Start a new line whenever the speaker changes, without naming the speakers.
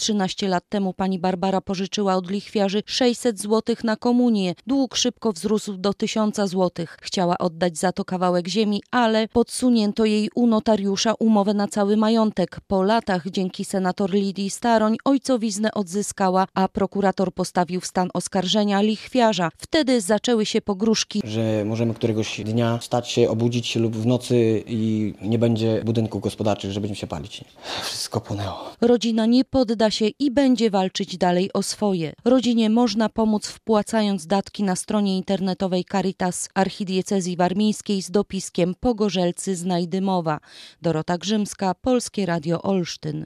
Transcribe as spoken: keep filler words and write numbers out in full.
trzynaście lat temu pani Barbara pożyczyła od lichwiarzy sześćset złotych na komunię. Dług szybko wzrósł do tysiąca złotych. Chciała oddać za to kawałek ziemi, ale podsunięto jej u notariusza umowę na cały majątek. Po latach dzięki senator Lidii Staroń ojcowiznę odzyskała, a prokurator postawił w stan oskarżenia lichwiarza. Wtedy zaczęły się pogróżki.
Że możemy któregoś dnia stać się, obudzić się lub w nocy i nie będzie budynków gospodarczych, że będziemy się palić. Wszystko płonęło.
Rodzina nie podda się i będzie walczyć dalej o swoje. Rodzinie można pomóc wpłacając datki na stronie internetowej Caritas Archidiecezji Warmińskiej z dopiskiem Pogorzelcy Znajdymowa. Dorota Grzymska, Polskie Radio Olsztyn.